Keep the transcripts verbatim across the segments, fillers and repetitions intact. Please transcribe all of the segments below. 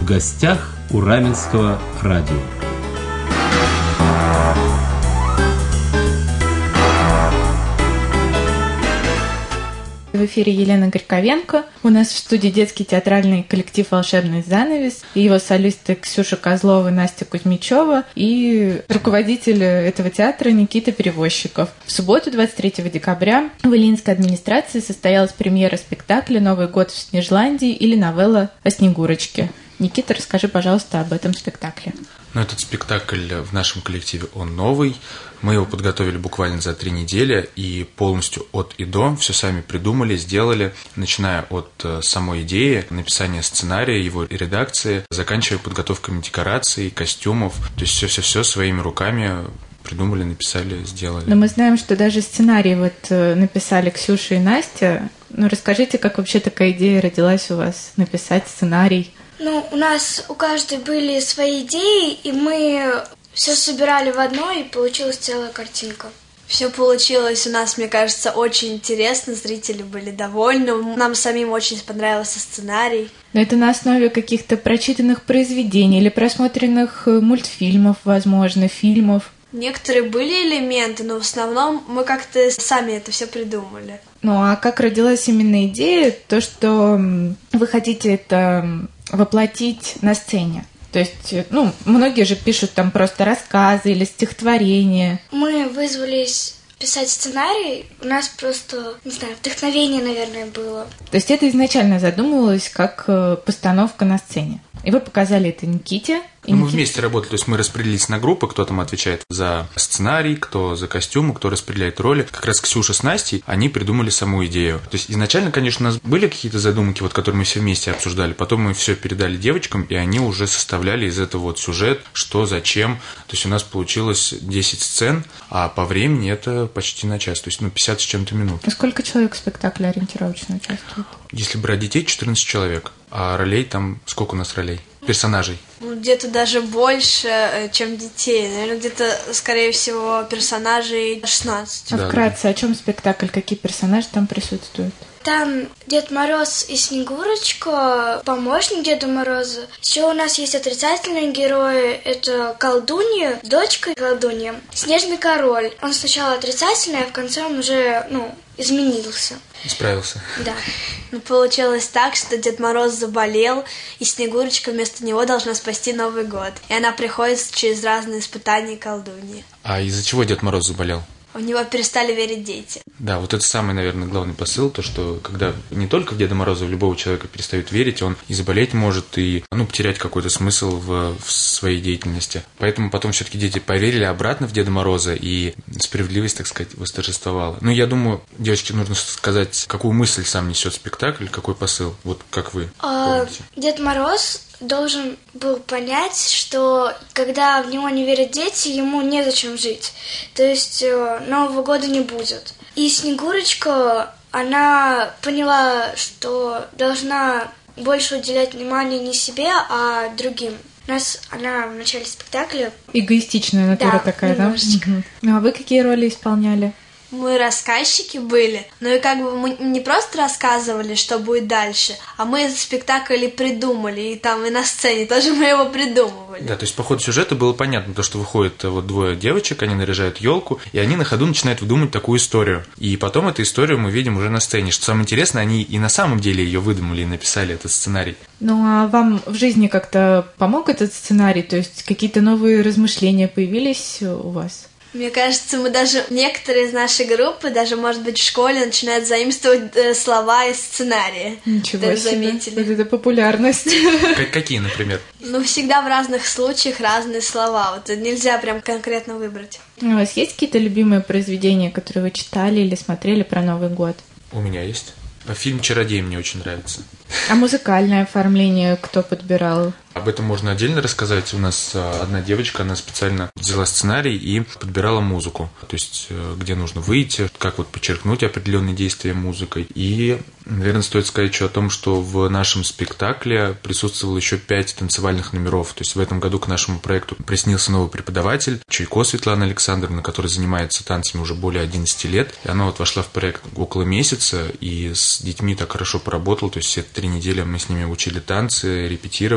гостях у Раменского радио. В эфире Елена Горьковенко. У нас в студии детский театральный коллектив «Волшебный занавес», и его солисты Ксюша Козлова, Настя Кузьмичева и руководитель этого театра Никита Перевозчиков. В субботу, двадцать третьего декабря, в Ильинской администрации состоялась премьера спектакля «Новый год в Снежландии» или новелла о Снегурочке. Никита, расскажи, пожалуйста, об этом спектакле. Ну, этот спектакль в нашем коллективе, он новый. Мы его подготовили буквально за три недели и полностью от и до все сами придумали, сделали, начиная от самой идеи, написания сценария, его редакции, заканчивая подготовками декораций, костюмов. То есть все-все-все своими руками придумали, написали, сделали. Но мы знаем, что даже сценарий вот написали Ксюша и Настя. Ну, расскажите, как вообще такая идея родилась у вас, написать сценарий? Ну, у нас у каждой были свои идеи, и мы все собирали в одно, и получилась целая картинка. Все получилось у нас, мне кажется, очень интересно, зрители были довольны, нам самим очень понравился сценарий. Но это на основе каких-то прочитанных произведений или просмотренных мультфильмов, возможно, фильмов? Некоторые были элементы, но в основном мы как-то сами это все придумали. Ну а как родилась именно идея, то, что вы хотите это воплотить на сцене? То есть, ну, многие же пишут там просто рассказы или стихотворения. Мы вызвались писать сценарий, у нас просто, не знаю, вдохновение, наверное, было. То есть это изначально задумывалось как постановка на сцене. И вы показали это Никите. И ну, мы Никите... вместе работали, то есть мы распределились на группы, кто там отвечает за сценарий, кто за костюмы, кто распределяет роли. Как раз Ксюша с Настей, они придумали саму идею. То есть изначально, конечно, у нас были какие-то задумки, вот, которые мы все вместе обсуждали, потом мы все передали девочкам, и они уже составляли из этого вот сюжет, что, зачем. То есть у нас получилось десять сцен, а по времени это почти на час, то есть ну, пятьдесят с чем-то минут. А сколько человек в спектакле ориентировочно участвует? Если брать детей, четырнадцать человек, а ролей там, сколько у нас ролей? Персонажей? Ну, где-то даже больше, чем детей. Наверное, где-то, скорее всего, персонажей шестнадцать. А да, вкратце, да. О чем спектакль? Какие персонажи там присутствуют? Там Дед Мороз и Снегурочка, помощник Деда Мороза. Еще у нас есть отрицательные герои. Это колдунья, дочка колдунья, Снежный король. Он сначала отрицательный, а в конце он уже, ну, изменился. Исправился. Да. Ну, получилось так, что Дед Мороз заболел, и Снегурочка вместо него должна спасти Новый год. И она приходит через разные испытания колдуньи. А из-за чего Дед Мороз заболел? У него перестали верить дети. Да, вот это самый, наверное, главный посыл, то, что когда не только в Деда Мороза, в любого человека перестают верить, он и заболеть может, и ну, потерять какой-то смысл в, в своей деятельности. Поэтому потом все-таки дети поверили обратно в Деда Мороза, и справедливость, так сказать, восторжествовала. Ну, я думаю, девочке нужно сказать, какую мысль сам несет спектакль, какой посыл. Вот как вы а, помните. Дед Мороз должен был понять, что когда в него не верят дети, ему незачем жить. То есть Нового года не будет. И Снегурочка, она поняла, что должна больше уделять внимание не себе, а другим. У нас она в начале спектакля... Эгоистичная натура да, такая, немножечко. Да? Угу. Ну, а вы какие роли исполняли? Мы рассказчики были, ну и как бы мы не просто рассказывали, что будет дальше, а мы этот спектакль придумали, и там и на сцене тоже мы его придумывали. Да, то есть по ходу сюжета было понятно, то, что выходит вот двое девочек, они наряжают елку, и они на ходу начинают выдумывать такую историю. И потом эту историю мы видим уже на сцене. Что самое интересное, они и на самом деле ее выдумали и написали этот сценарий. Ну а вам в жизни как-то помог этот сценарий? То есть какие-то новые размышления появились у вас? Мне кажется, мы даже, некоторые из нашей группы, даже, может быть, в школе начинают заимствовать э, слова из сценария. Ничего себе, заметили. Вот это популярность. Как, какие, например? Ну, всегда в разных случаях разные слова. Вот нельзя прям конкретно выбрать. У вас есть какие-то любимые произведения, которые вы читали или смотрели про Новый год? У меня есть. Фильм «Чародей» мне очень нравится. А музыкальное оформление кто подбирал? Об этом можно отдельно рассказать. У нас одна девочка, она специально взяла сценарий и подбирала музыку. То есть, где нужно выйти, как вот подчеркнуть определенные действия музыкой. И, наверное, стоит сказать еще о том, что в нашем спектакле присутствовало еще пять танцевальных номеров. То есть, в этом году к нашему проекту приснился новый преподаватель Чуйко Светлана Александровна, которая занимается танцами уже более одиннадцати лет. И она вот вошла в проект около месяца и с детьми так хорошо поработала. То есть, все три недели мы с ними учили танцы, репетировали.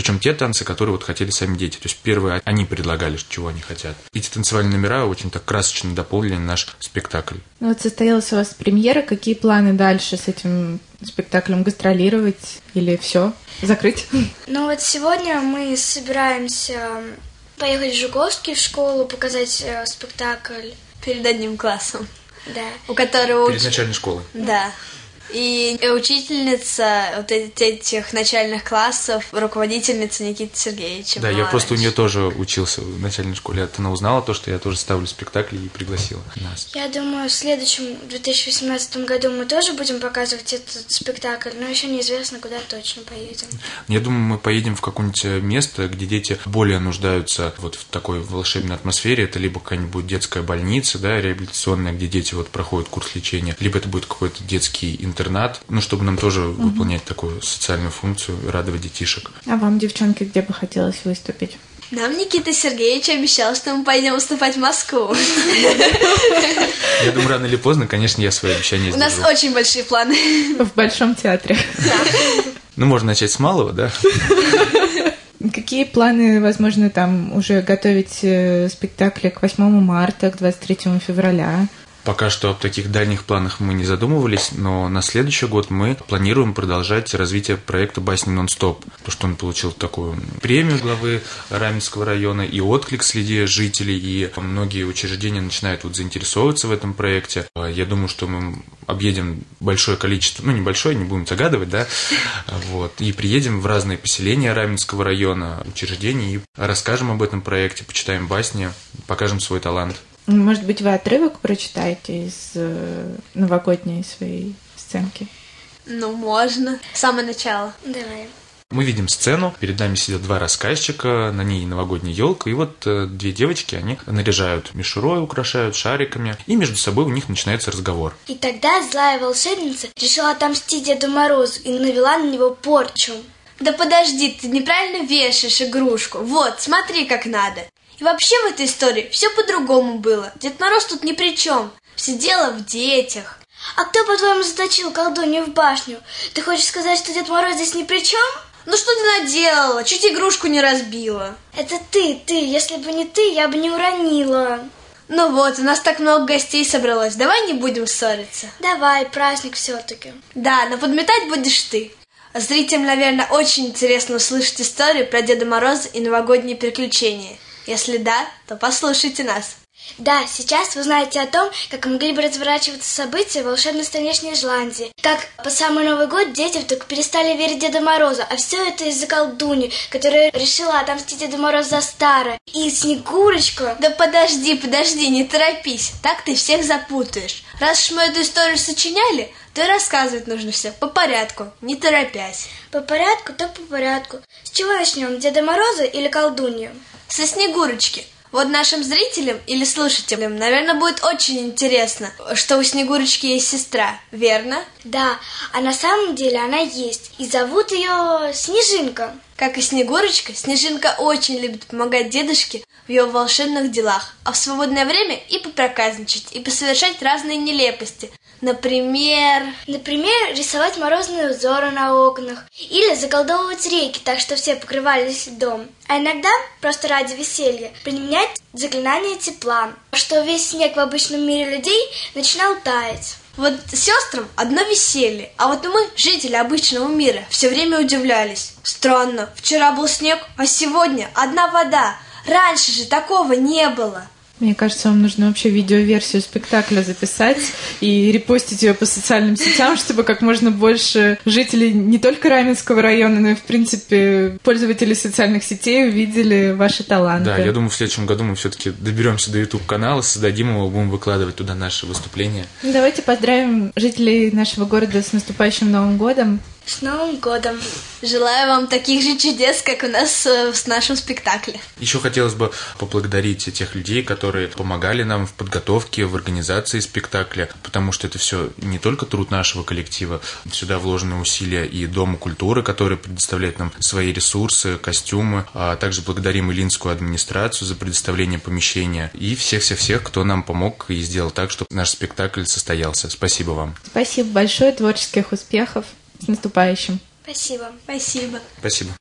Причем те танцы, которые вот хотели сами дети. То есть первые они предлагали, чего они хотят. Эти танцевальные номера очень так красочно дополнили наш спектакль. Ну вот состоялась у вас премьера. Какие планы дальше с этим спектаклем? Гастролировать или все закрыть? Ну вот сегодня мы собираемся поехать в Жуковский в школу, показать э, спектакль. Перед одним классом. Да. У которого... Перед уч... начальной школой. Да. И учительница вот этих начальных классов, руководительница Никита Сергеевича. Да, Малович. я просто у нее тоже учился в начальной школе. Она узнала то, что я тоже ставлю спектакли и пригласила нас. Я думаю, в следующем две тысячи восемнадцатом году мы тоже будем показывать этот спектакль, но еще неизвестно, куда точно поедем. Я думаю, мы поедем в какое-нибудь место, где дети более нуждаются вот в такой волшебной атмосфере. Это либо какая-нибудь детская больница, да, реабилитационная, где дети вот проходят курс лечения, либо это будет какой-то детский интернат. Интернат, ну, чтобы нам тоже угу. выполнять такую социальную функцию и радовать детишек. А вам, девчонки, где бы хотелось выступить? Нам Никита Сергеевич обещал, что мы пойдем выступать в Москву. Я думаю, рано или поздно, конечно, я свои обещания сдержу. У нас очень большие планы. В Большом театре. Ну, можно начать с малого, да? Какие планы, возможно, там уже готовить спектакли к восьмому марта, к двадцать третьему февраля? Пока что об таких дальних планах мы не задумывались, но на следующий год мы планируем продолжать развитие проекта «Басни нон-стоп», потому что он получил такую премию главы Раменского района и отклик среди жителей, и многие учреждения начинают вот заинтересовываться в этом проекте. Я думаю, что мы объедем большое количество, ну небольшое, не будем загадывать, да, вот, и приедем в разные поселения Раменского района, учреждений, и расскажем об этом проекте, почитаем басни, покажем свой талант. Может быть, вы отрывок прочитаете из э, новогодней своей сценки? Ну, можно. С самого начала. Давай. Мы видим сцену, перед нами сидят два рассказчика, на ней новогодняя елка, и вот э, две девочки, они наряжают мишурой, украшают шариками, и между собой у них начинается разговор. И тогда злая волшебница решила отомстить Деду Морозу и навела на него порчу. Да подожди, ты неправильно вешаешь игрушку. Вот, смотри, как надо. И вообще в этой истории все по-другому было. Дед Мороз тут ни при чем. Все дело в детях. А кто, по-твоему, заточил колдунью в башню? Ты хочешь сказать, что Дед Мороз здесь ни при чем? Ну что ты наделала? Чуть игрушку не разбила. Это ты, ты. Если бы не ты, я бы не уронила. Ну вот, у нас так много гостей собралось. Давай не будем ссориться. Давай, праздник все-таки. Да, но подметать будешь ты. Зрителям, наверное, очень интересно услышать историю про Деда Мороза и новогодние приключения. Если да, то послушайте нас. Да, сейчас вы узнаете о том, как могли бы разворачиваться события в волшебной стране Снежландии. Как по самый Новый год дети вдруг перестали верить Деду Морозу, а все это из-за колдуньи, которая решила отомстить Деду Морозу за старое. И Снегурочку... Да подожди, подожди, не торопись, так ты всех запутаешь. Раз уж мы эту историю сочиняли, то и рассказывать нужно все по порядку, не торопясь. По порядку, то по порядку. С чего начнем, Деда Мороза или колдунью? Со Снегурочки. Вот нашим зрителям или слушателям, наверное, будет очень интересно, что у Снегурочки есть сестра, верно? Да, а на самом деле она есть, и зовут ее Снежинка. Как и Снегурочка, Снежинка очень любит помогать дедушке в его волшебных делах, а в свободное время и попроказничать, и посовершать разные нелепости. Например... Например, рисовать морозные узоры на окнах или заколдовывать реки, так что все покрывались льдом. А иногда, просто ради веселья, применять заклинание тепла, что весь снег в обычном мире людей начинал таять. Вот сестрам одно веселье, а вот мы, жители обычного мира, все время удивлялись. Странно, вчера был снег, а сегодня одна вода. Раньше же такого не было. Мне кажется, вам нужно вообще видеоверсию спектакля записать и репостить ее по социальным сетям, чтобы как можно больше жителей не только Раменского района, но и, в принципе, пользователей социальных сетей увидели ваши таланты. Да, я думаю, в следующем году мы все-таки доберемся до YouTube-канала, создадим его, будем выкладывать туда наши выступления. Давайте поздравим жителей нашего города с наступающим Новым годом. С Новым годом! Желаю вам таких же чудес, как у нас в нашем спектакле. Еще хотелось бы поблагодарить тех людей, которые помогали нам в подготовке, в организации спектакля, потому что это все не только труд нашего коллектива, сюда вложены усилия и Дома культуры, который предоставляет нам свои ресурсы, костюмы, а также благодарим Илинскую администрацию за предоставление помещения и всех-всех-всех, кто нам помог и сделал так, чтобы наш спектакль состоялся. Спасибо вам. Спасибо большое, творческих успехов. С наступающим. Спасибо. Спасибо. Спасибо.